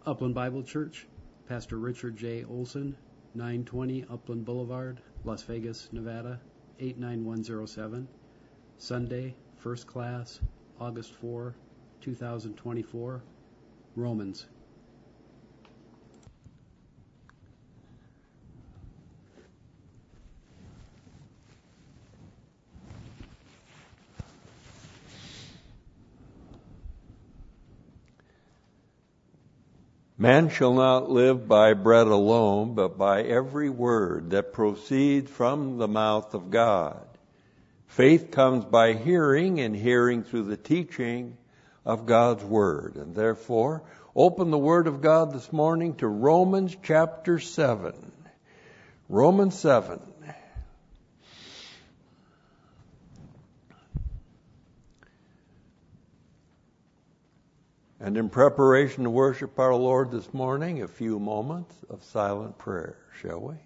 Upland Bible Church, Pastor Richard J. Olson, 920 Upland Boulevard, Las Vegas, Nevada, 89107. Sunday, First Class, August 4, 2024. Romans. Man shall not live by bread alone, but by every word that proceeds from the mouth of God. Faith comes by hearing, and hearing through the teaching of God's Word. And therefore, open the Word of God this morning to Romans chapter 7. Romans 7. And in preparation to worship our Lord this morning, a few moments of silent prayer, shall we?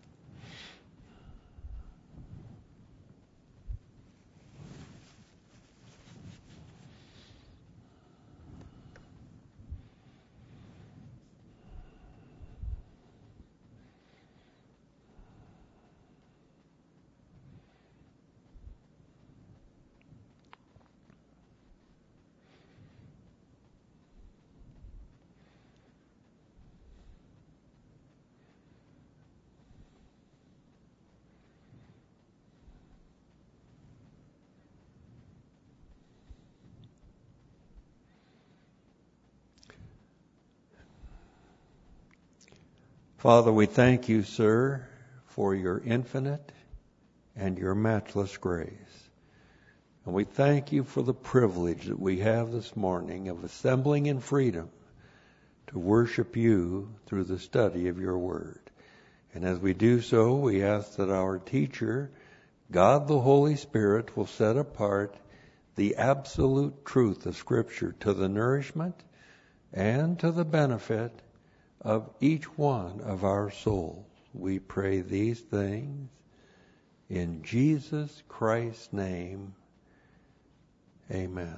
Father, we thank you, sir, for your infinite and your matchless grace. And we thank you for the privilege that we have this morning of assembling in freedom to worship you through the study of your word. And as we do so, we ask that our teacher, God the Holy Spirit, will set apart the absolute truth of Scripture to the nourishment and to the benefit of each one of our souls. We pray these things in Jesus Christ's name. Amen.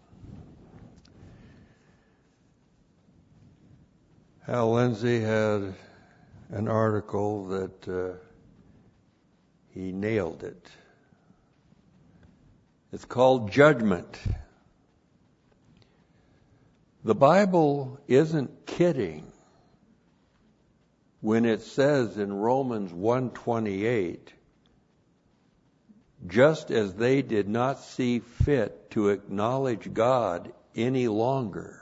Hal Lindsey had an article that he nailed it. It's called Judgment. The Bible isn't kidding when it says in Romans 1:28, just as they did not see fit to acknowledge God any longer,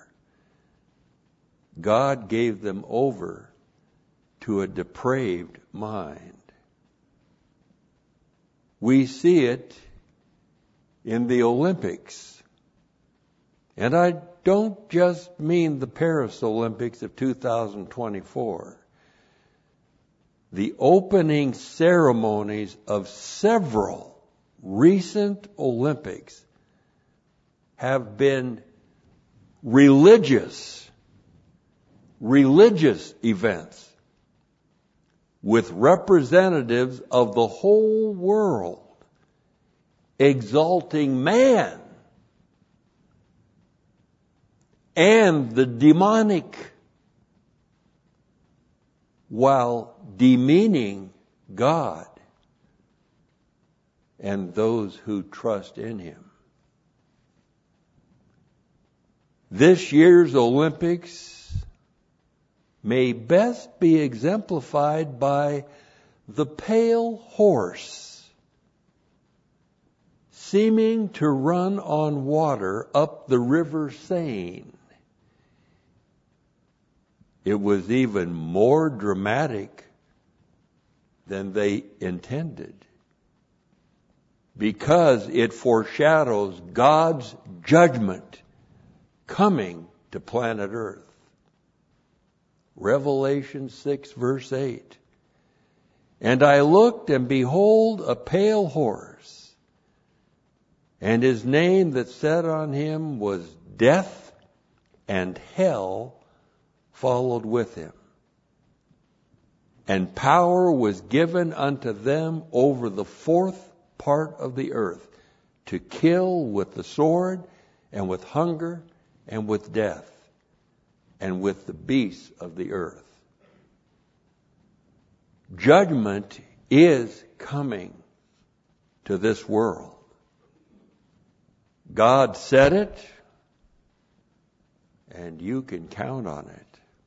God gave them over to a depraved mind. We see it in the Olympics. And I don't just mean the Paris Olympics of 2024. The opening ceremonies of several recent Olympics have been religious events with representatives of the whole world exalting man and the demonic while demeaning God and those who trust in Him. This year's Olympics may best be exemplified by the pale horse seeming to run on water up the river Seine. It was even more dramatic than they intended, because it foreshadows God's judgment coming to planet Earth. Revelation 6 verse 8. And I looked, and behold, a pale horse, and his name that sat on him was Death, and hell followed with him. And power was given unto them over the fourth part of the earth, to kill with the sword, and with hunger, and with death. and with the beasts of the earth. Judgment is coming to this world. God said it, and you can count on it.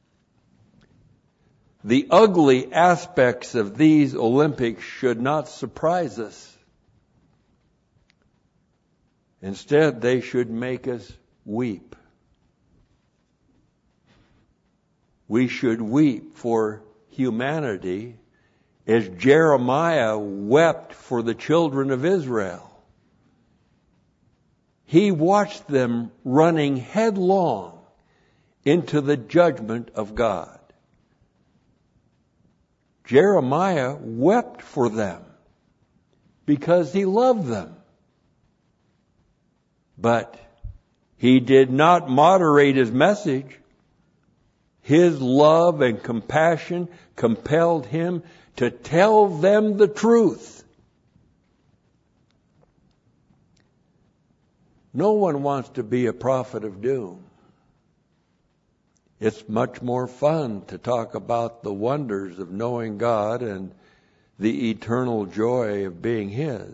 The ugly aspects of these Olympics should not surprise us. Instead, they should make us weep. We should weep for humanity as Jeremiah wept for the children of Israel. He watched them running headlong into the judgment of God. Jeremiah wept for them because he loved them. But he did not moderate his message. His love and compassion compelled him to tell them the truth. No one wants to be a prophet of doom. It's much more fun to talk about the wonders of knowing God and the eternal joy of being His.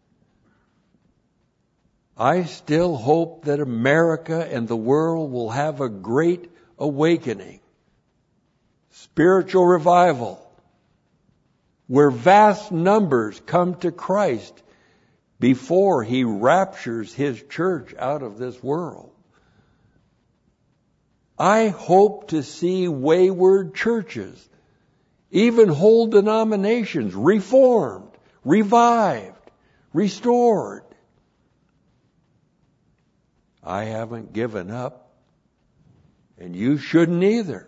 I still hope that America and the world will have a great awakening, spiritual revival, where vast numbers come to Christ before He raptures His church out of this world. I hope to see wayward churches, even whole denominations, reformed, revived, restored. I haven't given up, and you shouldn't either.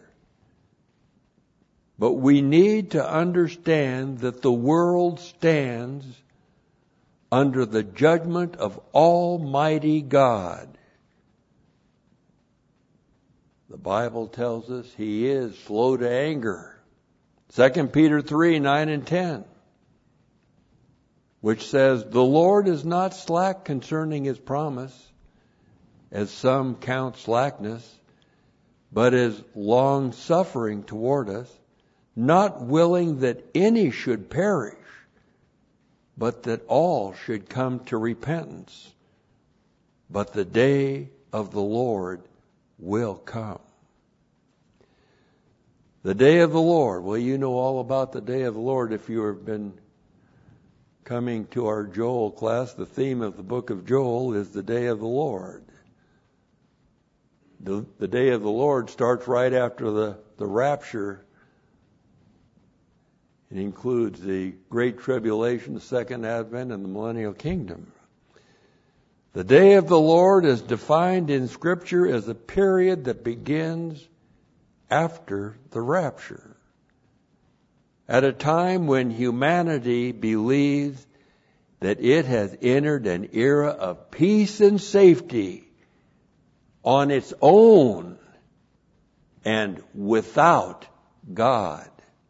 But we need to understand that the world stands under the judgment of Almighty God. The Bible tells us He is slow to anger. 2 Peter 3, 9 and 10, which says, "The Lord is not slack concerning His promise, as some count slackness, but is long-suffering toward us, not willing that any should perish, but that all should come to repentance. But the day of the Lord will come." The day of the Lord. Well, you know all about the day of the Lord if you have been coming to our Joel class. The theme of the book of Joel is the day of the Lord. The day of the Lord starts right after the rapture. It includes the Great Tribulation, the Second Advent, and the Millennial Kingdom. The day of the Lord is defined in Scripture as a period that begins after the rapture, at a time when humanity believes that it has entered an era of peace and safety on its own and without God.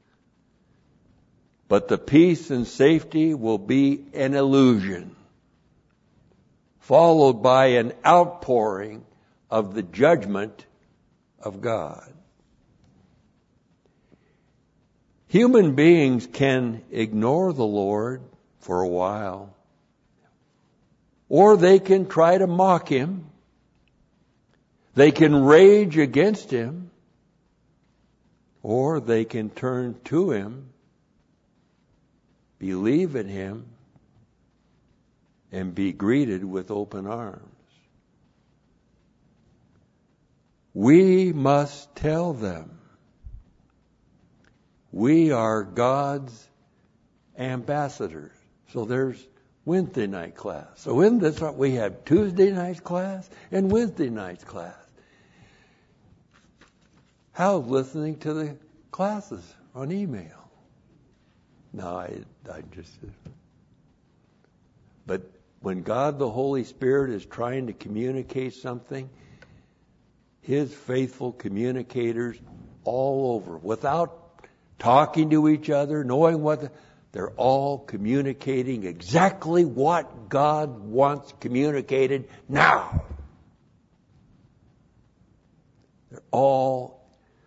But the peace and safety will be an illusion, followed by an outpouring of the judgment of God. Human beings can ignore the Lord for a while, or they can try to mock Him. They can rage against Him, or they can turn to Him, believe in Him, and be greeted with open arms. We must tell them we are God's ambassadors. So there's Wednesday night class. So in this, we have Tuesday night class and Wednesday night class. How's listening to the classes on email? No, I just... But when God the Holy Spirit is trying to communicate something, His faithful communicators all over, without talking to each other, knowing they're all communicating exactly what God wants communicated now. They're all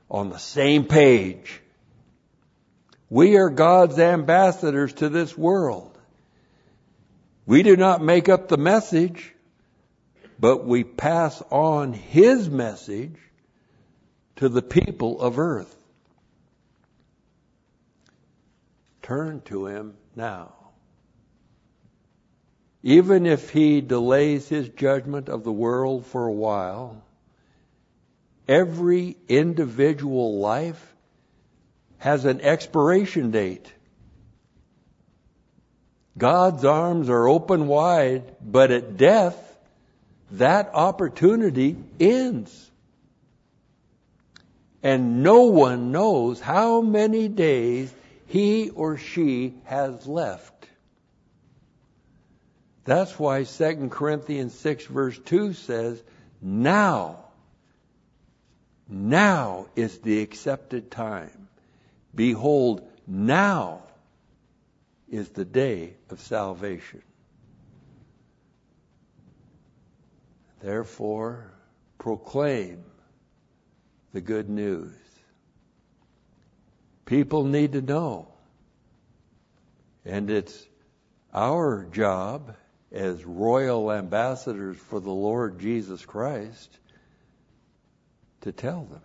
on the same page. We are God's ambassadors to this world. We do not make up the message, but we pass on His message to the people of earth. Turn to Him now. Even if He delays His judgment of the world for a while, every individual life has an expiration date. God's arms are open wide, but at death, that opportunity ends. And no one knows how many days he or she has left. That's why 2 Corinthians 6 verse 2 says, now is the accepted time. Behold, now is the day of salvation. Therefore, proclaim the good news. People need to know. And it's our job as royal ambassadors for the Lord Jesus Christ to tell them.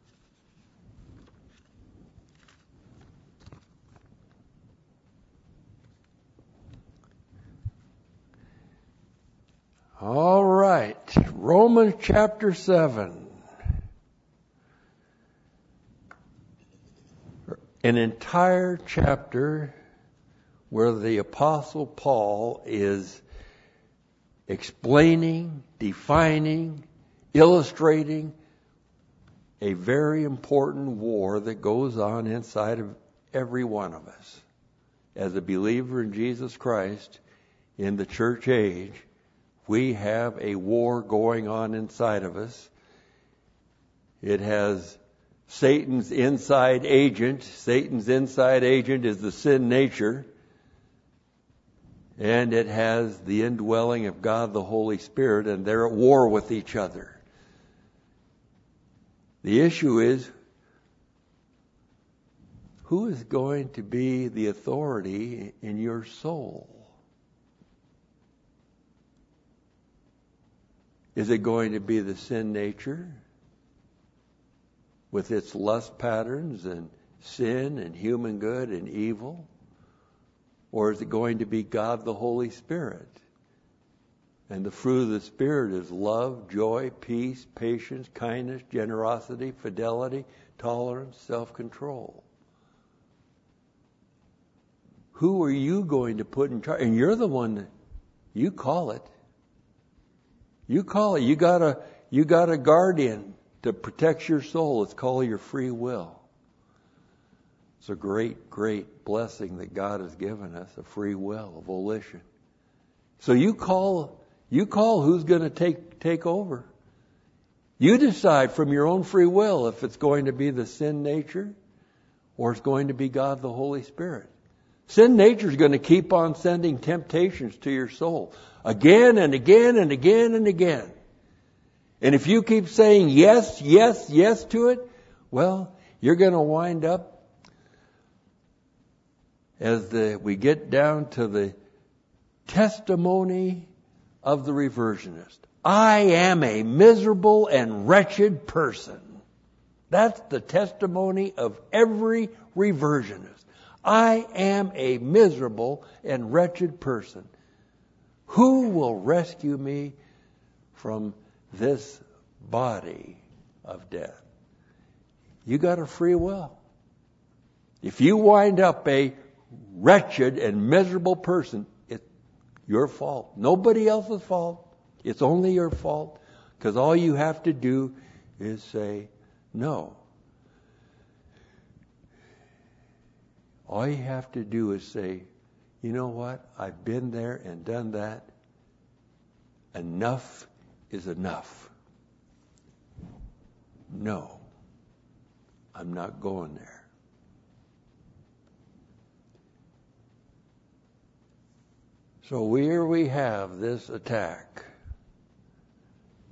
All right, Romans chapter 7. An entire chapter where the Apostle Paul is explaining, defining, illustrating a very important war that goes on inside of every one of us. As a believer in Jesus Christ, in the church age, we have a war going on inside of us. It has Satan's inside agent. Satan's inside agent is the sin nature. And it has the indwelling of God the Holy Spirit, and they're at war with each other. The issue is, who is going to be the authority in your soul? Is it going to be the sin nature with its lust patterns and sin and human good and evil? Or is it going to be God the Holy Spirit? And the fruit of the Spirit is love, joy, peace, patience, kindness, generosity, fidelity, tolerance, self-control. Who are you going to put in charge? And you're the one that, you call it. You call it. You got a guardian to protect your soul. It's called your free will. It's a great, great blessing that God has given us, a free will, a volition. So you call who's going to take over. You decide from your own free will if it's going to be the sin nature or it's going to be God the Holy Spirit. Sin nature is going to keep on sending temptations to your soul again and again and again and again. And if you keep saying yes, yes, yes to it, well, you're going to wind up as we get down to the testimony of the reversionist. I am a miserable and wretched person. That's the testimony of every reversionist. I am a miserable and wretched person. Who will rescue me from this body of death? You got a free will. If you wind up a wretched and miserable person, it's your fault. Nobody else's fault. It's only your fault. Because all you have to do is say no. All you have to do is say, you know what? I've been there and done that. Enough is enough. No, I'm not going there. So here we have this attack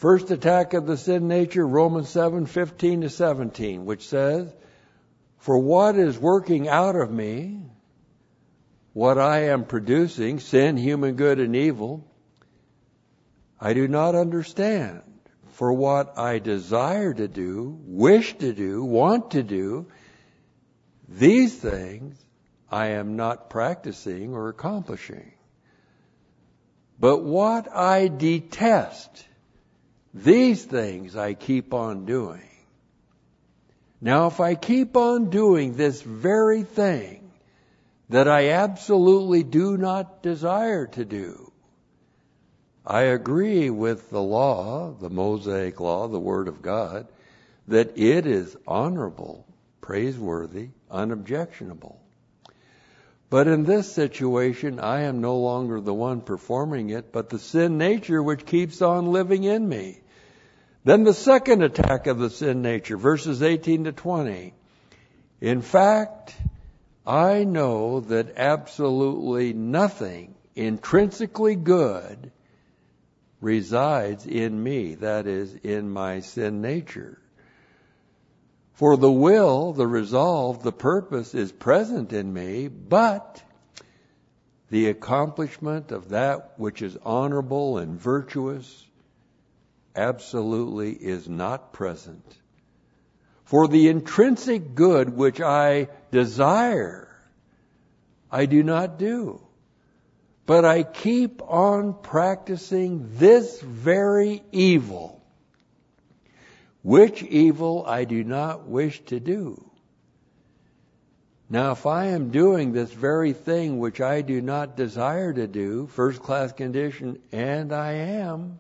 First attack of the sin nature, Romans 7:15-17, which says, "For what is working out of me, what I am producing, sin, human good, and evil, I do not understand. For what I desire to do, wish to do, want to do, these things I am not practicing or accomplishing. But what I detest, these things I keep on doing. Now, if I keep on doing this very thing that I absolutely do not desire to do, I agree with the law, the Mosaic law, the Word of God, that it is honorable, praiseworthy, unobjectionable. But in this situation, I am no longer the one performing it, but the sin nature which keeps on living in me." Then the second attack of the sin nature, verses 18-20. "In fact, I know that absolutely nothing intrinsically good resides in me," that is, in my sin nature. "For the will, the resolve, the purpose is present in me, but the accomplishment of that which is honorable and virtuous absolutely is not present. For the intrinsic good which I desire, I do not do. But I keep on practicing this very evil, which evil I do not wish to do. Now, if I am doing this very thing which I do not desire to do," first class condition, "and I am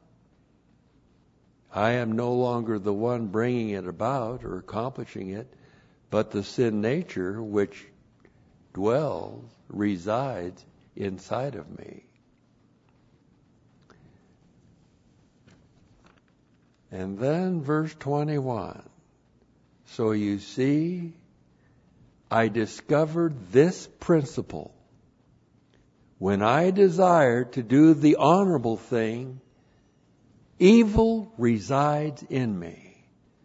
no longer the one bringing it about or accomplishing it, but the sin nature which resides inside of me." And then verse 21. "So you see, I discovered this principle. When I desire to do the honorable thing, evil resides in me."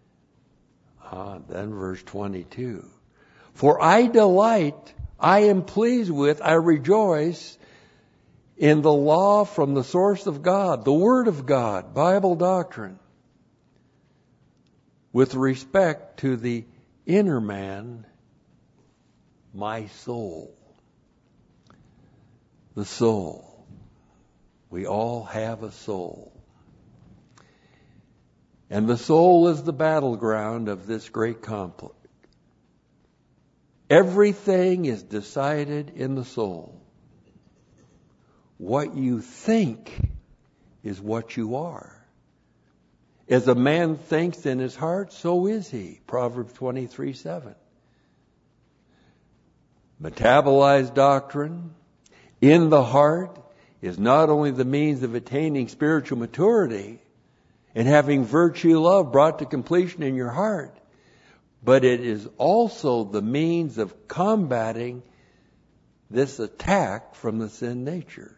Then verse 22. "For I delight, I am pleased with, I rejoice in the law from the source of God," the Word of God, Bible doctrine, "with respect to the inner man, my soul." The soul. We all have a soul. And the soul is the battleground of this great conflict. Everything is decided in the soul. What you think is what you are. As a man thinks in his heart, so is he. Proverbs 23:7. Metabolized doctrine in the heart is not only the means of attaining spiritual maturity and having virtue love brought to completion in your heart, but it is also the means of combating this attack from the sin nature.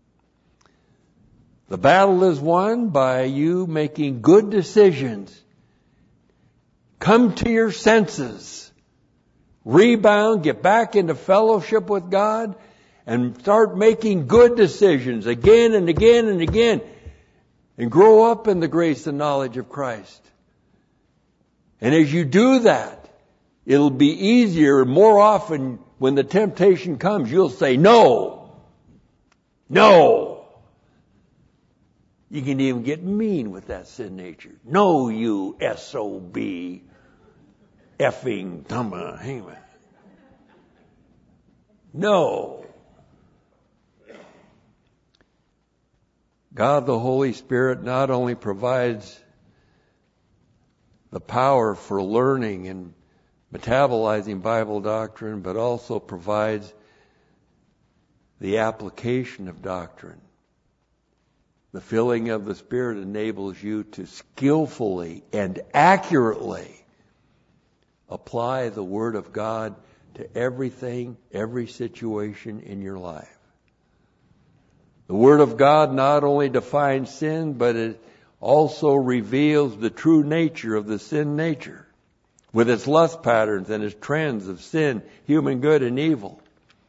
The battle is won by you making good decisions. Come to your senses. Rebound, get back into fellowship with God, and start making good decisions again and again and again. And grow up in the grace and knowledge of Christ. And as you do that, it'll be easier and more often when the temptation comes, you'll say, "No. No." You can even get mean with that sin nature. "No, you SOB effing dumb. No." God the Holy Spirit not only provides the power for learning and metabolizing Bible doctrine, but also provides the application of doctrine. The filling of the Spirit enables you to skillfully and accurately apply the Word of God to everything, every situation in your life. The Word of God not only defines sin, but it also reveals the true nature of the sin nature, with its lust patterns and its trends of sin, human good and evil.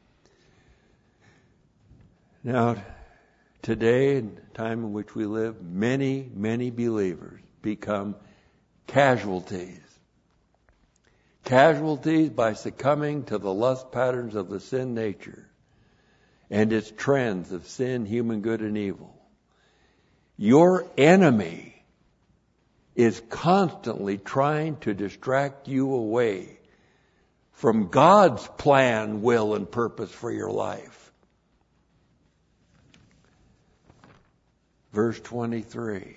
Now, today, in the time in which we live, many, many believers become casualties. Casualties by succumbing to the lust patterns of the sin nature and its trends of sin, human good and evil. Your enemy is constantly trying to distract you away from God's plan, will, and purpose for your life. Verse 23.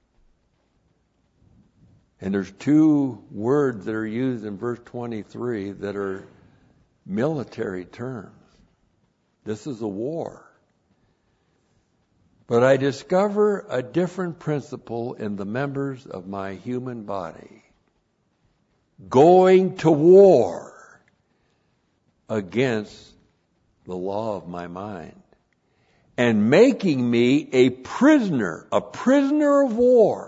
And there's two words that are used in verse 23 that are military terms. This is a war. But I discover a different principle in the members of my human body. Going to war against the law of my mind. And making me a prisoner of war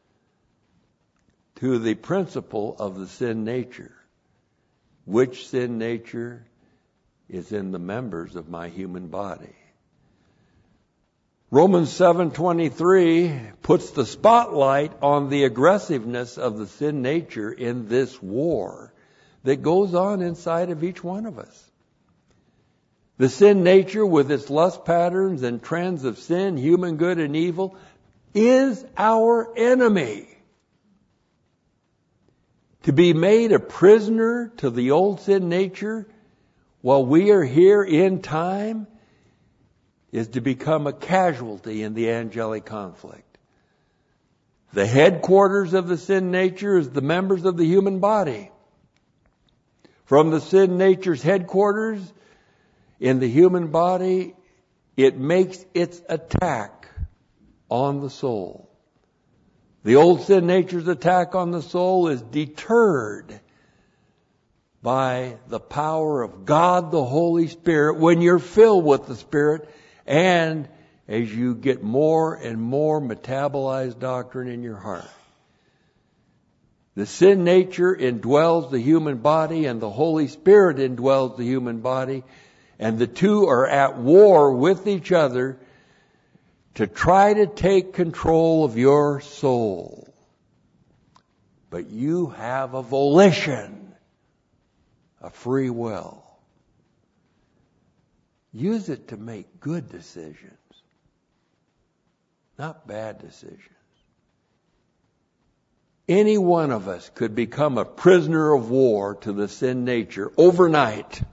to the principle of the sin nature. Which sin nature is in the members of my human body. Romans 7:23 puts the spotlight on the aggressiveness of the sin nature in this war that goes on inside of each one of us. The sin nature, with its lust patterns and trends of sin, human good and evil, is our enemy. To be made a prisoner to the old sin nature while we are here in time is to become a casualty in the angelic conflict. The headquarters of the sin nature is the members of the human body. From the sin nature's headquarters in the human body, it makes its attack on the soul. The old sin nature's attack on the soul is deterred by the power of God the Holy Spirit when you're filled with the Spirit, and as you get more and more metabolized doctrine in your heart. The sin nature indwells the human body, and the Holy Spirit indwells the human body, and the two are at war with each other to try to take control of your soul. But you have a volition, a free will. Use it to make good decisions, not bad decisions. Any one of us could become a prisoner of war to the sin nature overnight.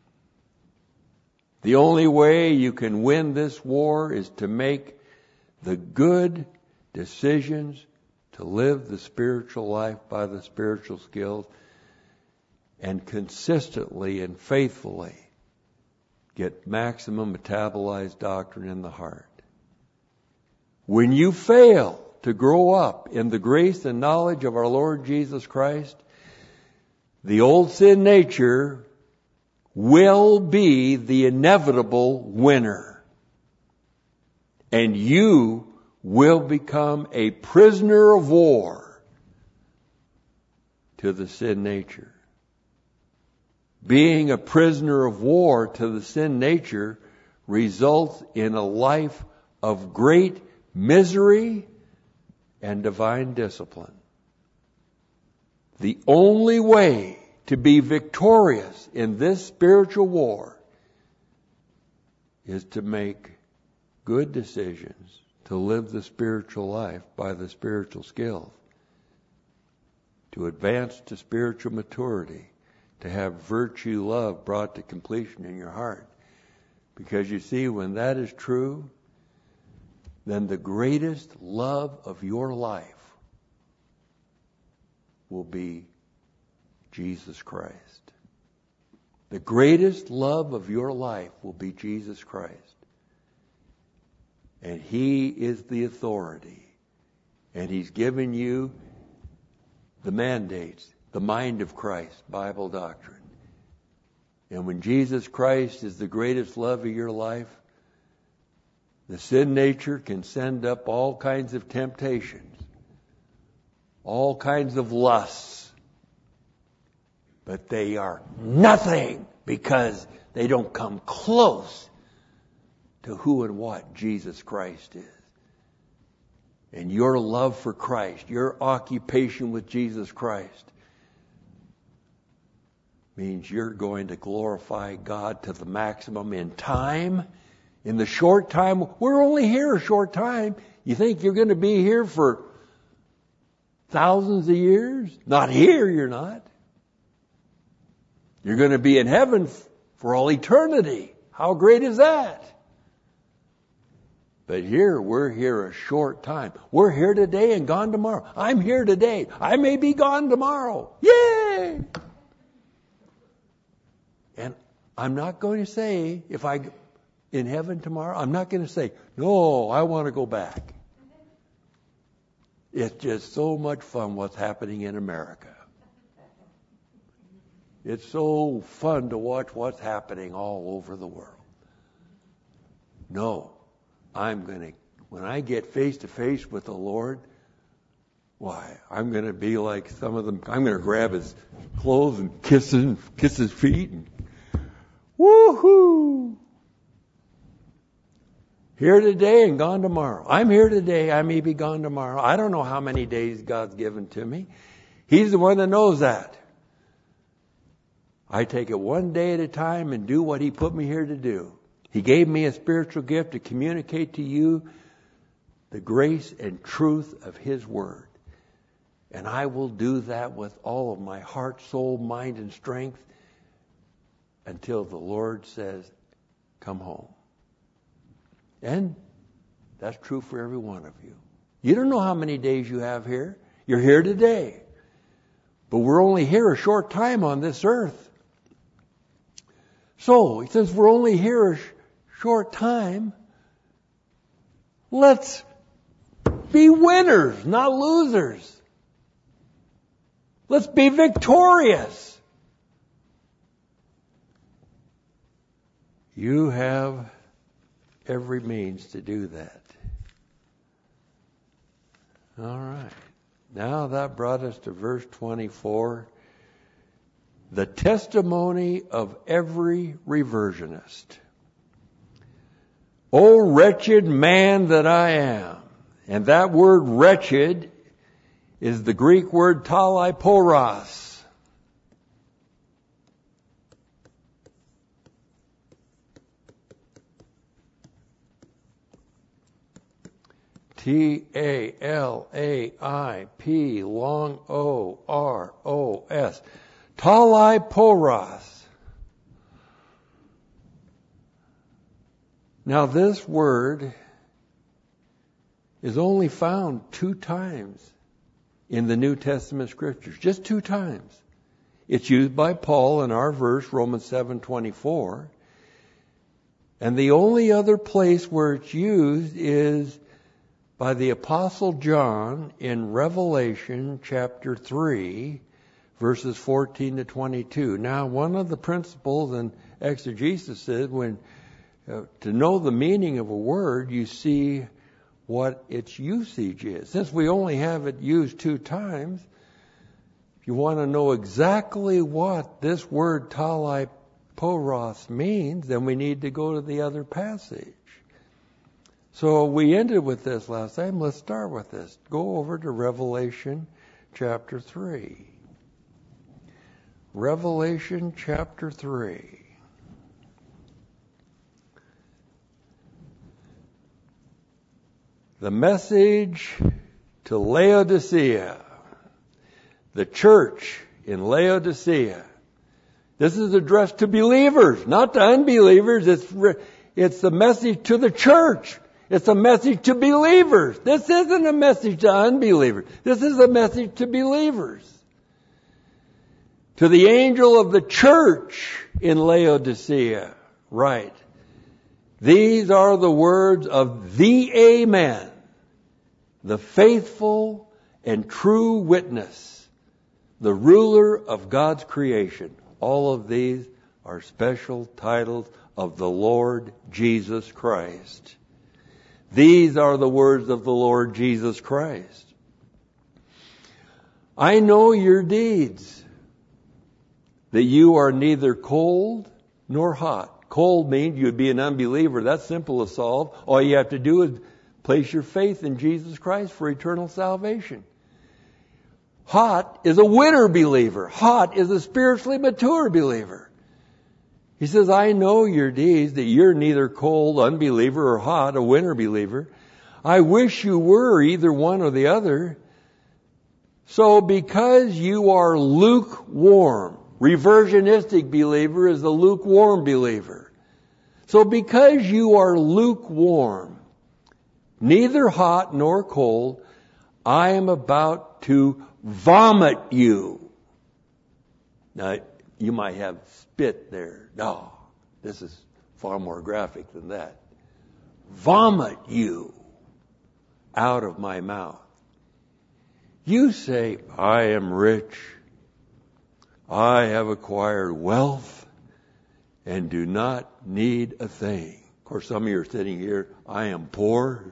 The only way you can win this war is to make the good decisions to live the spiritual life by the spiritual skills and consistently and faithfully get maximum metabolized doctrine in the heart. When you fail to grow up in the grace and knowledge of our Lord Jesus Christ, the old sin nature will be the inevitable winner. And you will become a prisoner of war to the sin nature. Being a prisoner of war to the sin nature results in a life of great misery and divine discipline. The only way to be victorious in this spiritual war is to make good decisions, to live the spiritual life by the spiritual skills, to advance to spiritual maturity, to have virtue, love brought to completion in your heart. Because you see, when that is true, then the greatest love of your life will be Jesus Christ. The greatest love of your life will be Jesus Christ. And He is the authority. And He's given you the mandates, the mind of Christ, Bible doctrine. And when Jesus Christ is the greatest love of your life, The sin nature can send up all kinds of temptations, all kinds of lusts, but they are nothing because they don't come close to who and what Jesus Christ is. And your love for Christ, your occupation with Jesus Christ, means you're going to glorify God to the maximum in time. In the short time, we're only here a short time. You think you're going to be here for thousands of years? Not here, you're not. You're going to be in heaven for all eternity. How great is that? But here, we're here a short time. We're here today and gone tomorrow. I'm here today. I may be gone tomorrow. Yay! And I'm not going to say, if I in heaven tomorrow, I'm not going to say, no, I want to go back. It's just so much fun what's happening in America. It's so fun to watch what's happening all over the world. No, when I get face to face with the Lord, why, I'm going to be like some of them. I'm going to grab his clothes and kiss his feet and woohoo! Here today and gone tomorrow. I'm here today. I may be gone tomorrow. I don't know how many days God's given to me. He's the one that knows that. I take it one day at a time and do what He put me here to do. He gave me a spiritual gift to communicate to you the grace and truth of His Word. And I will do that with all of my heart, soul, mind, and strength until the Lord says, come home. And that's true for every one of you. You don't know how many days you have here. You're here today. But we're only here a short time on this earth. So, since we're only here a short time, let's be winners, not losers. Let's be victorious. You have every means to do that. All right. Now that brought us to verse 24. The testimony of every reversionist. O wretched man that I am. And that word wretched is the Greek word talaiporos. T-A-L-A-I-P long O-R-O-S. Talaiporos. Now this word is only found 2 times in the New Testament scriptures. Just 2 times. It's used by Paul in our verse, Romans 7:24. And the only other place where it's used is by the Apostle John in Revelation chapter 3, verses 14 to 22. Now, one of the principles in exegesis is when to know the meaning of a word, you see what its usage is. Since we only have it used 2 times, if you want to know exactly what this word talaiporos means, then we need to go to the other passage. So we ended with this last time. Let's start with this. Go over to Revelation chapter 3. Revelation chapter 3. The message to Laodicea. The church in Laodicea. This is addressed to believers, not to unbelievers. It's the message to the church. It's a message to believers. This isn't a message to unbelievers. This is a message to believers. To the angel of the church in Laodicea, write, these are the words of the Amen, the faithful and true witness, the ruler of God's creation. All of these are special titles of the Lord Jesus Christ. These are the words of the Lord Jesus Christ. I know your deeds, that you are neither cold nor hot. Cold means you'd be an unbeliever. That's simple to solve. All you have to do is place your faith in Jesus Christ for eternal salvation. Hot is a winter believer. Hot is a spiritually mature believer. He says, I know your deeds, that you're neither cold, unbeliever, or hot, a winter believer. I wish you were either one or the other. So because you are lukewarm, reversionistic believer is a lukewarm believer. So because you are lukewarm, neither hot nor cold, I am about to vomit you. Now, you might have spit there. No, this is far more graphic than that. Vomit you out of my mouth. You say, I am rich. I have acquired wealth and do not need a thing. Of course, some of you are sitting here, I am poor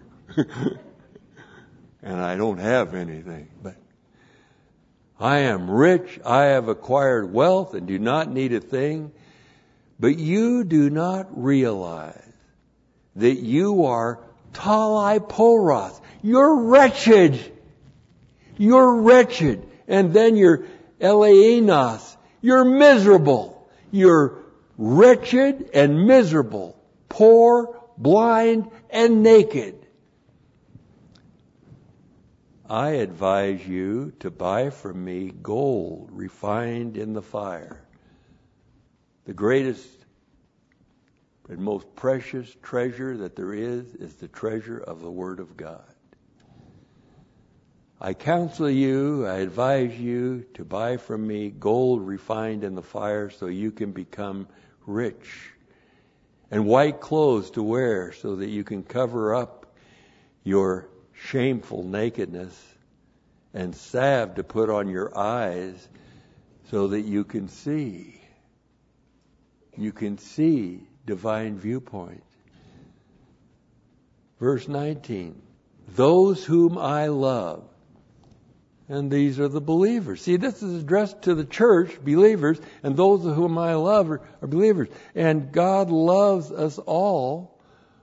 and I don't have anything. But I am rich, I have acquired wealth and do not need a thing. But you do not realize that you are talaiporos. You're wretched. You're wretched. And then you're elainos. You're miserable. You're wretched and miserable. Poor, blind, and naked. I advise you to buy from me gold refined in the fire. The greatest and most precious treasure that there is the treasure of the Word of God. I counsel you, I advise you to buy from me gold refined in the fire so you can become rich, and white clothes to wear so that you can cover up your shameful nakedness, and salve to put on your eyes so that you can see. You can see divine viewpoint. Verse 19. Those whom I love. And these are the believers. See, this is addressed to the church, believers, and those of whom I love are believers. And God loves us all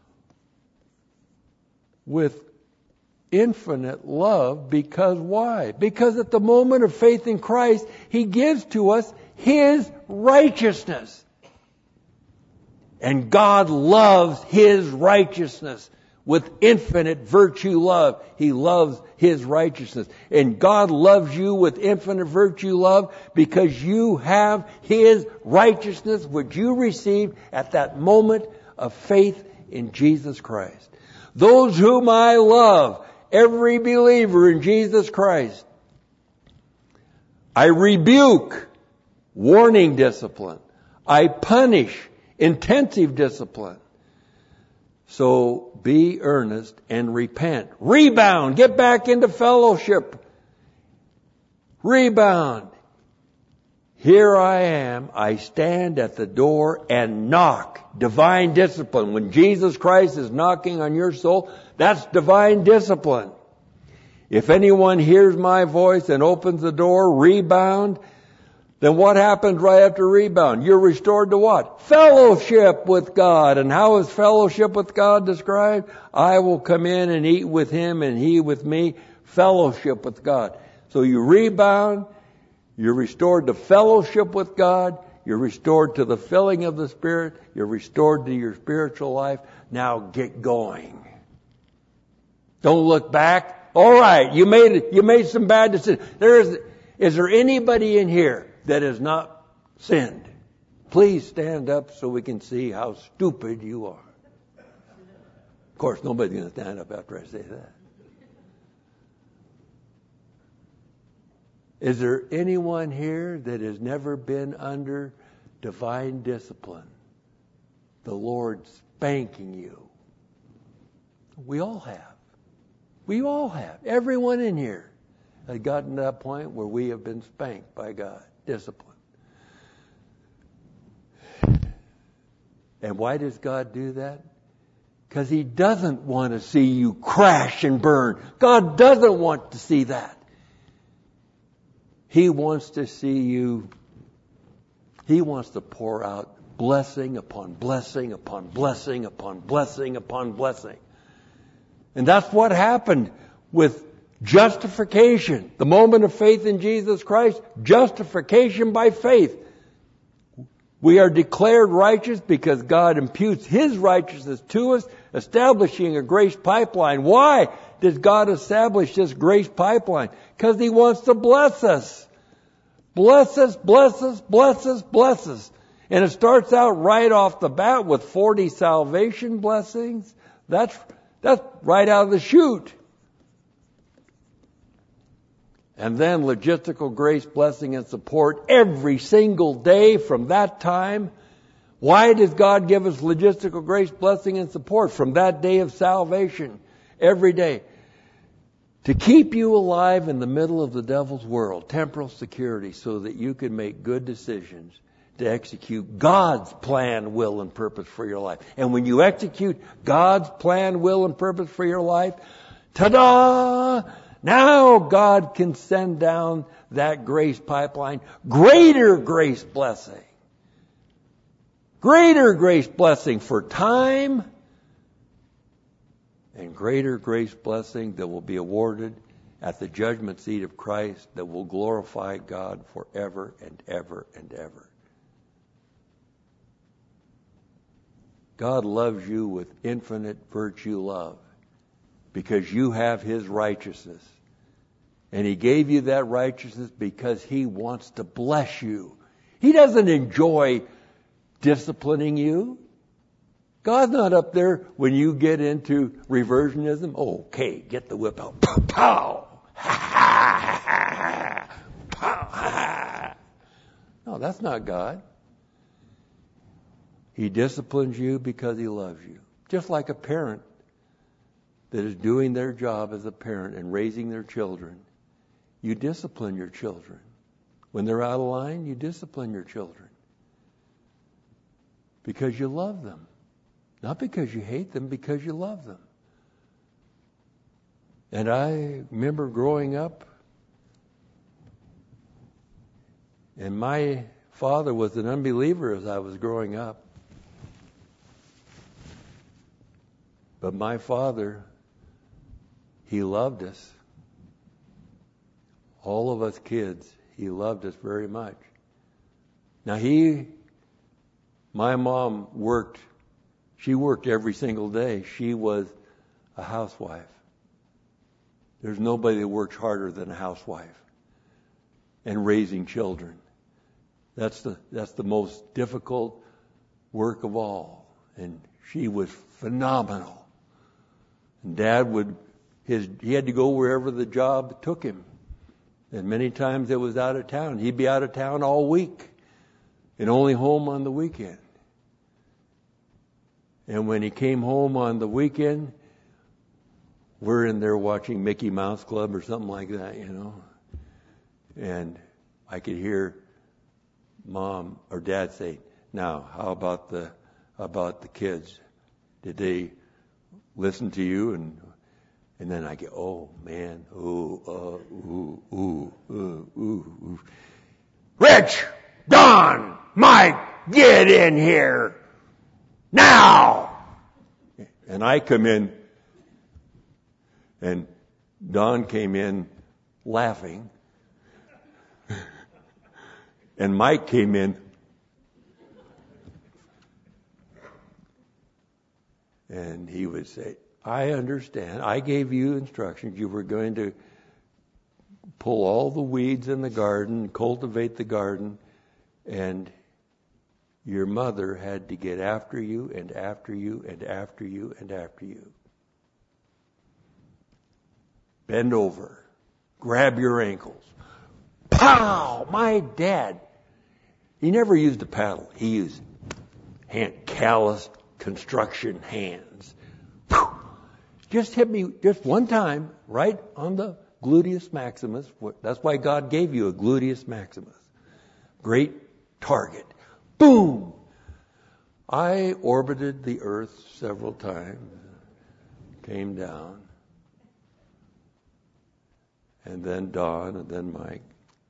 with infinite love. Because why? Because at the moment of faith in Christ, He gives to us His righteousness. And God loves His righteousness with infinite virtue love. He loves His righteousness. And God loves you with infinite virtue love because you have His righteousness, which you received at that moment of faith in Jesus Christ. Those whom I love, every believer in Jesus Christ, I rebuke, warning discipline. I punish, intensive discipline. So be earnest and repent. Rebound. Get back into fellowship. Rebound. Here I am. I stand at the door and knock. Divine discipline. When Jesus Christ is knocking on your soul, that's divine discipline. If anyone hears my voice and opens the door, rebound, then what happens right after rebound? You're restored to what? Fellowship with God. And how is fellowship with God described? I will come in and eat with Him and He with me. Fellowship with God. So you rebound. You're restored to fellowship with God. You're restored to the filling of the Spirit. You're restored to your spiritual life. Now get going. Don't look back. All right, you made some bad decisions. Is there anybody in here that has not sinned? Please stand up so we can see how stupid you are. Of course, nobody's going to stand up after I say that. Is there anyone here that has never been under divine discipline? The Lord spanking you. We all have. We all have. Everyone in here has gotten to that point where we have been spanked by God. Discipline. And why does God do that? Because He doesn't want to see you crash and burn. God doesn't want to see that. He wants to see you. He wants to pour out blessing upon blessing upon blessing upon blessing upon blessing. And that's what happened with justification. The moment of faith in Jesus Christ, justification by faith. We are declared righteous because God imputes His righteousness to us, establishing a grace pipeline. Why does God establish this grace pipeline? Because He wants to bless us. Bless us, bless us, bless us, bless us. And it starts out right off the bat with 40 salvation blessings. That's right out of the chute. And then logistical grace, blessing, and support every single day from that time. Why does God give us logistical grace, blessing, and support from that day of salvation every day? To keep you alive in the middle of the devil's world, temporal security, so that you can make good decisions to execute God's plan, will, and purpose for your life. And when you execute God's plan, will, and purpose for your life, ta-da! Now God can send down that grace pipeline, greater grace blessing. Greater grace blessing for time, and greater grace blessing that will be awarded at the judgment seat of Christ that will glorify God forever and ever and ever. God loves you with infinite virtue love because you have His righteousness. And He gave you that righteousness because He wants to bless you. He doesn't enjoy disciplining you. God's not up there when you get into reversionism. Oh, okay, get the whip out. Pow, pow. Ha, ha, ha, ha. Pow, ha, ha. No, that's not God. He disciplines you because He loves you. Just like a parent that is doing their job as a parent and raising their children. You discipline your children. When they're out of line, you discipline your children. Because you love them. Not because you hate them, because you love them. And I remember growing up, and my father was an unbeliever as I was growing up. But my father, he loved us. All of us kids, he loved us very much. Now my mom worked, she worked every single day. She was a housewife. There's nobody that works harder than a housewife. And raising children. That's the most difficult work of all. And she was phenomenal. And Dad he had to go wherever the job took him. And many times it was out of town. He'd be out of town all week and only home on the weekend. And when he came home on the weekend, we're in there watching Mickey Mouse Club or something like that, you know. And I could hear Mom or Dad say, "Now, how about the kids? Did they listen to you?" And then I get, "Oh man, ooh. Rich, Don, Mike, get in here now!" And I come in, and Don came in laughing, and Mike came in, and he would say, "I understand. I gave you instructions. You were going to pull all the weeds in the garden, cultivate the garden, and your mother had to get after you and after you and after you and after you. Bend over. Grab your ankles. Pow! My dad, he never used a paddle. He used calloused construction hands. Whew. Just hit me just one time, right on the gluteus maximus. That's why God gave you a gluteus maximus. Great target. Boom! I orbited the earth several times, came down, and then Don, and then Mike.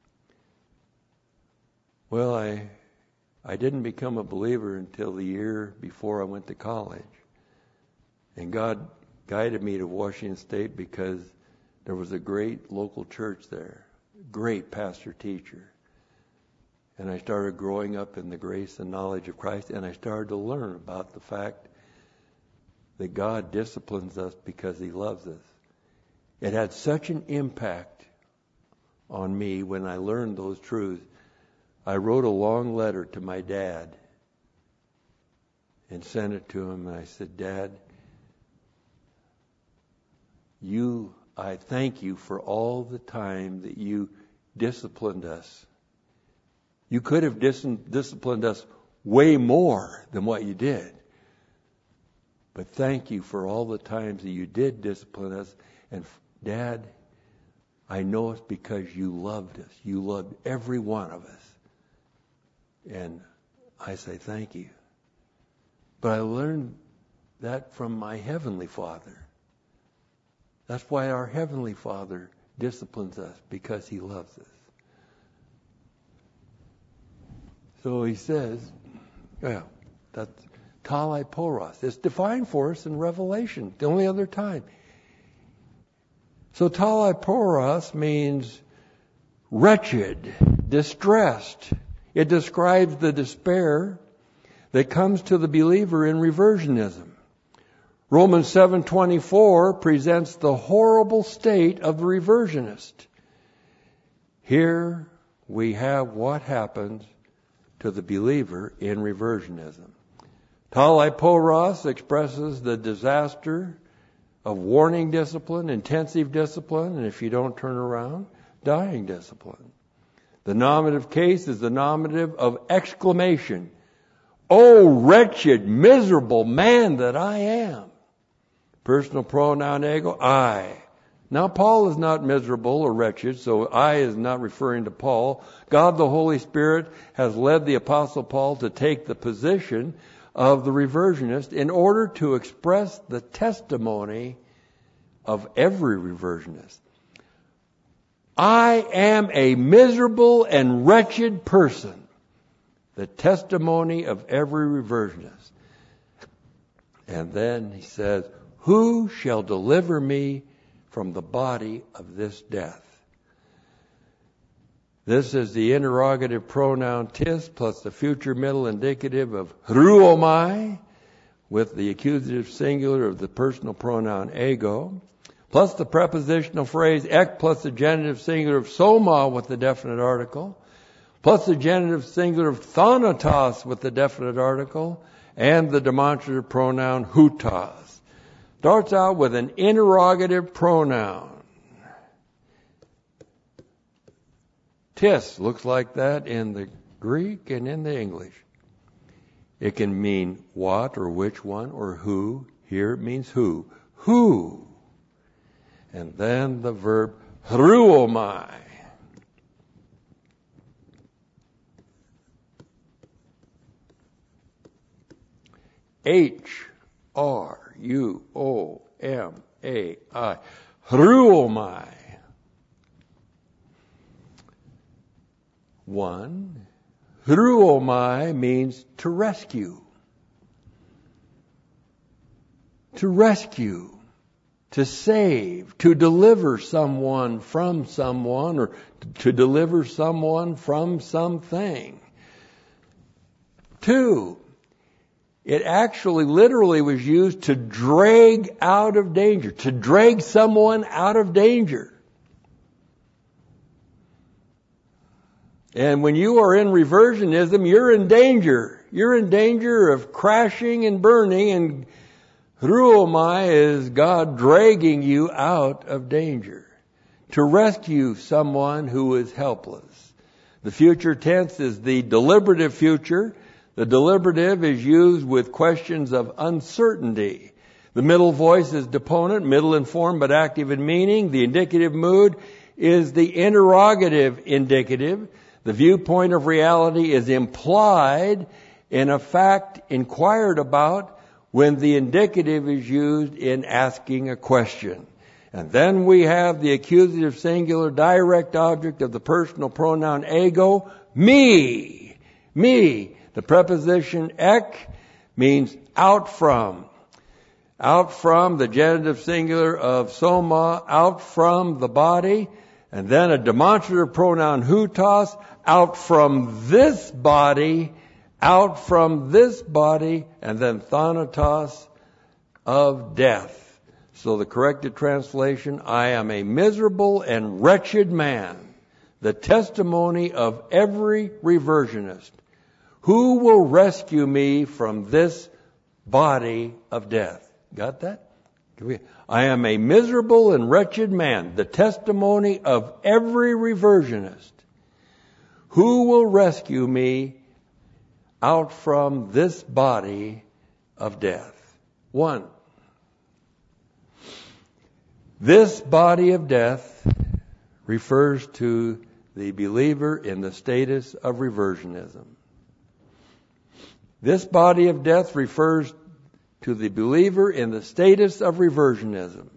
Well, I didn't become a believer until the year before I went to college. And God guided me to Washington State because there was a great local church there, great pastor-teacher. And I started growing up in the grace and knowledge of Christ, and I started to learn about the fact that God disciplines us because He loves us. It had such an impact on me when I learned those truths. I wrote a long letter to my dad and sent it to him, and I said, Dad, I thank you for all the time that you disciplined us. You could have disciplined us way more than what you did. But thank you for all the times that you did discipline us. And Dad, I know it's because you loved us. You loved every one of us. And I say thank you. But I learned that from my Heavenly Father. That's why our Heavenly Father disciplines us, because He loves us. So He says, well, that's talaiporos. It's defined for us in Revelation, the only other time. So talaiporos means wretched, distressed. It describes the despair that comes to the believer in reversionism. Romans 7:24 presents the horrible state of the reversionist. Here we have what happens to the believer in reversionism. Talaiporos expresses the disaster of warning discipline, intensive discipline, and if you don't turn around, dying discipline. The nominative case is the nominative of exclamation. Oh, wretched, miserable man that I am. Personal pronoun ego, I. Now, Paul is not miserable or wretched, so I is not referring to Paul. God the Holy Spirit has led the Apostle Paul to take the position of the reversionist in order to express the testimony of every reversionist. I am a miserable and wretched person. The testimony of every reversionist. And then he says, who shall deliver me from the body of this death? This is the interrogative pronoun tis plus the future middle indicative of hruomai with the accusative singular of the personal pronoun ego, plus the prepositional phrase ek plus the genitive singular of soma with the definite article, plus the genitive singular of thanatos with the definite article, and the demonstrative pronoun hutas. Starts out with an interrogative pronoun. Tis looks like that in the Greek and in the English. It can mean what or which one or who. Here it means who. Who. And then the verb hruomai. H-R-U-O-M-A-I. Hruomai. One. Hruomai means to rescue. To rescue. To save. To deliver someone from someone, or to deliver someone from something. Two. It actually literally was used to drag out of danger, to drag someone out of danger. And when you are in reversionism, you're in danger. You're in danger of crashing and burning, and hruomai is God dragging you out of danger to rescue someone who is helpless. The future tense is the deliberative future. The deliberative is used with questions of uncertainty. The middle voice is deponent, middle in form but active in meaning. The indicative mood is the interrogative indicative. The viewpoint of reality is implied, in a fact inquired about when the indicative is used in asking a question. And then we have the accusative singular direct object of the personal pronoun ego, me. Me. The preposition ek means out from. Out from, the genitive singular of soma, out from the body. And then a demonstrative pronoun hutos, out from this body, out from this body, and then thanatos, of death. So the corrected translation, I am a miserable and wretched man, the testimony of every reversionist. Who will rescue me from this body of death? Got that? I am a miserable and wretched man, the testimony of every reversionist. Who will rescue me out from this body of death? 1. This body of death refers to the believer in the status of reversionism. This body of death refers to the believer in the status of reversionism.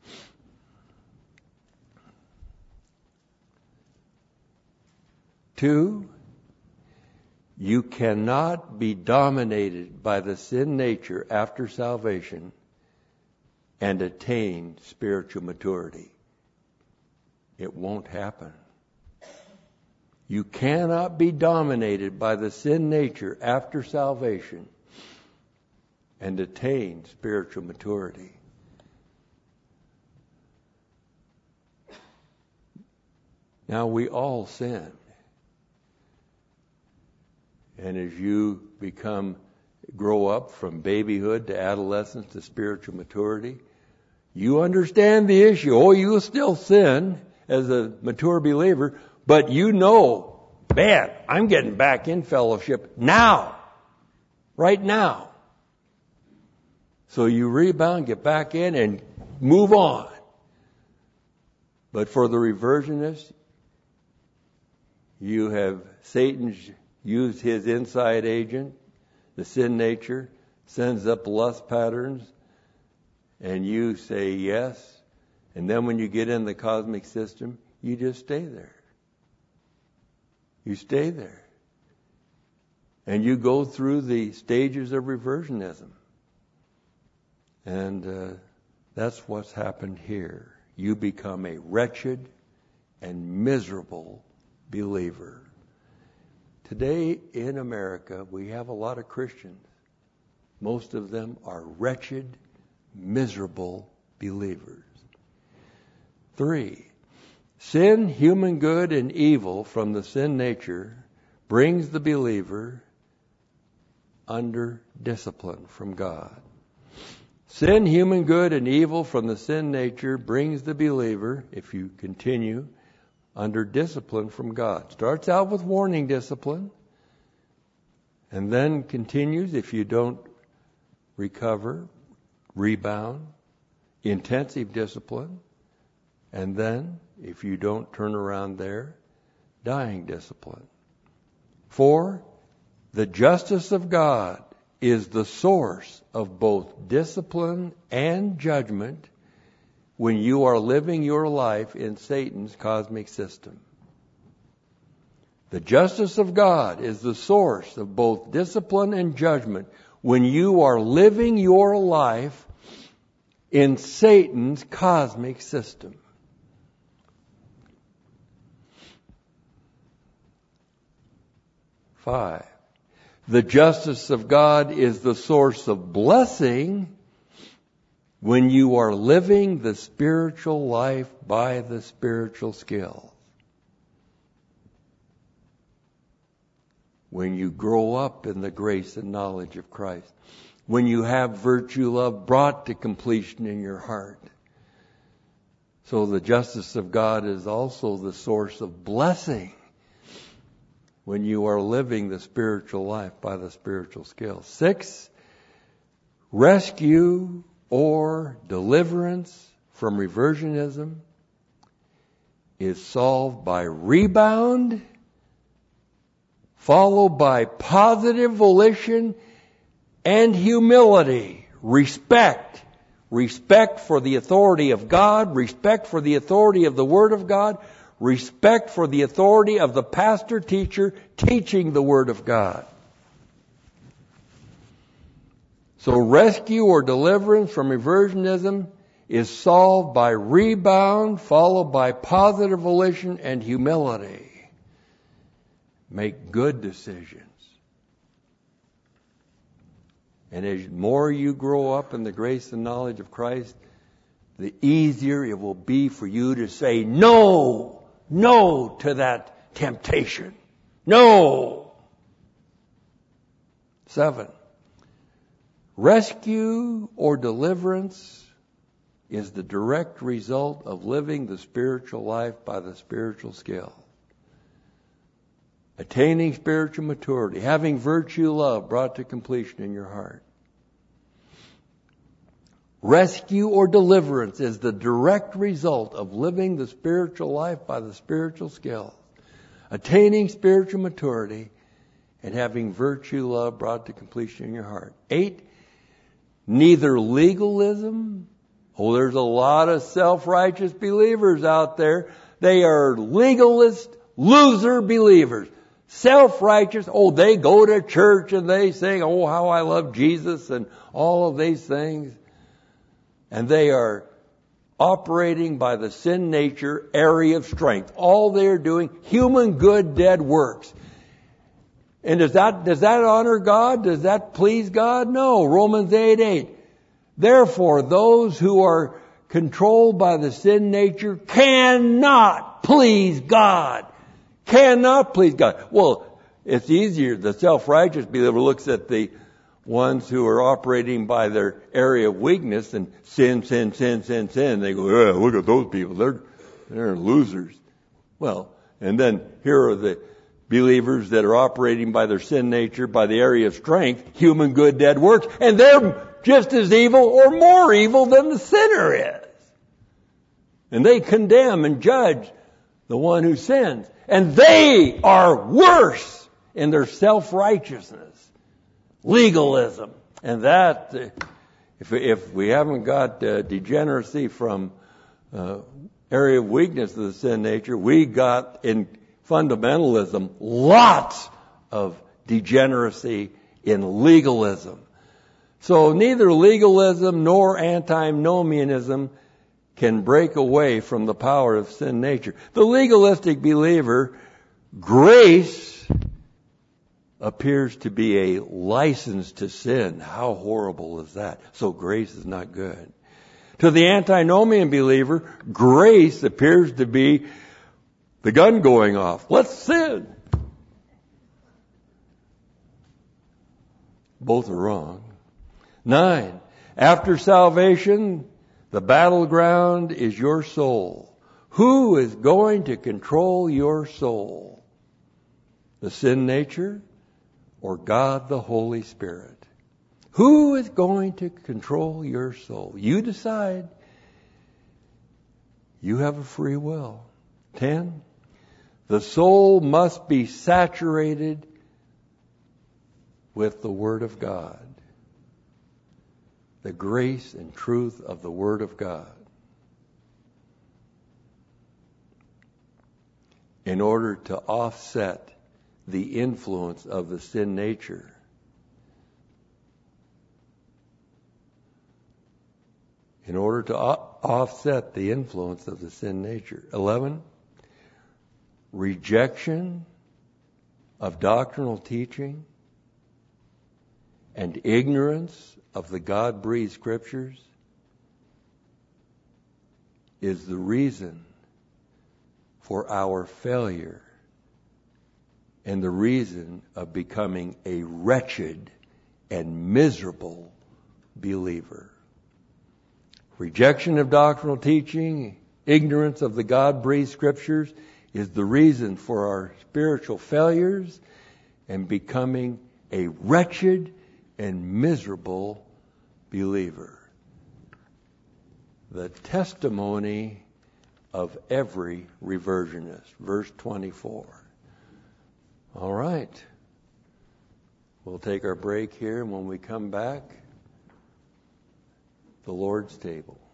2, you cannot be dominated by the sin nature after salvation and attain spiritual maturity. It won't happen. You cannot be dominated by the sin nature after salvation and attain spiritual maturity. Now, we all sin. And as you grow up from babyhood to adolescence to spiritual maturity, you understand the issue. Oh, you still sin as a mature believer, but you know, man, I'm getting back in fellowship now. Right now. So you rebound, get back in, and move on. But for the reversionist, you have Satan's used his inside agent, the sin nature, sends up lust patterns, and you say yes. And then when you get in the cosmic system, you just stay there. You stay there. And you go through the stages of reversionism. And that's what's happened here. You become a wretched and miserable believer. Today in America, we have a lot of Christians. Most of them are wretched, miserable believers. 3, sin, human good, and evil from the sin nature brings the believer under discipline from God. Sin, human good, and evil from the sin nature brings the believer, if you continue, under discipline from God. Starts out with warning discipline, and then continues, if you don't recover, rebound, intensive discipline, and then, if you don't turn around there, dying discipline. 4, the justice of God is the source of both discipline and judgment when you are living your life in Satan's cosmic system. The justice of God is the source of both discipline and judgment when you are living your life in Satan's cosmic system. 5, the justice of God is the source of blessing when you are living the spiritual life by the spiritual skill. When you grow up in the grace and knowledge of Christ. When you have virtue love brought to completion in your heart. So the justice of God is also the source of blessing when you are living the spiritual life by the spiritual skill. 6, rescue or deliverance from reversionism is solved by rebound followed by positive volition and humility. Respect. Respect for the authority of God, respect for the authority of the Word of God, respect for the authority of the pastor teacher teaching the Word of God. So rescue or deliverance from reversionism is solved by rebound, followed by positive volition and humility. Make good decisions. And as more you grow up in the grace and knowledge of Christ, the easier it will be for you to say no to that temptation. No. 7. Rescue or deliverance is the direct result of living the spiritual life by the spiritual skill. Attaining spiritual maturity, having virtue, love brought to completion in your heart. Rescue or deliverance is the direct result of living the spiritual life by the spiritual skill. Attaining spiritual maturity and having virtue, love brought to completion in your heart. 8, neither legalism. Oh, there's a lot of self-righteous believers out there. They are legalist, loser believers. Self-righteous. Oh, they go to church and they sing, oh, how I love Jesus and all of these things. And they are operating by the sin nature area of strength. All they're doing, human good dead works. And does that honor God? Does that please God? No. Romans 8:8. Therefore, those who are controlled by the sin nature cannot please God. Cannot please God. Well, it's easier. The self-righteous believer looks at the ones who are operating by their area of weakness and sin. They go, yeah, look at those people. They're losers. Well, and then here are the believers that are operating by their sin nature, by the area of strength, human good dead works, and they're just as evil or more evil than the sinner is. And they condemn and judge the one who sins. And they are worse in their self-righteousness, legalism. And that, if we haven't got degeneracy from area of weakness of the sin nature, we got in fundamentalism lots of degeneracy in legalism. So neither legalism nor antinomianism can break away from the power of sin nature. The legalistic believer, grace appears to be a license to sin. How horrible is that? So grace is not good. To the antinomian believer, grace appears to be the gun going off. Let's sin. Both are wrong. 9. After salvation, the battleground is your soul. Who is going to control your soul? The sin nature or God the Holy Spirit? Who is going to control your soul? You decide. You have a free will. 10. The soul must be saturated with the Word of God. The grace and truth of the Word of God. In order to offset the influence of the sin nature. In order to offset the influence of the sin nature. 11. Rejection of doctrinal teaching and ignorance of the God-breathed Scriptures is the reason for our failure and the reason of becoming a wretched and miserable believer. Rejection of doctrinal teaching, ignorance of the God-breathed Scriptures is the reason for our spiritual failures and becoming a wretched and miserable believer. The testimony of every reversionist. Verse 24. All right. We'll take our break here, and when we come back, the Lord's table.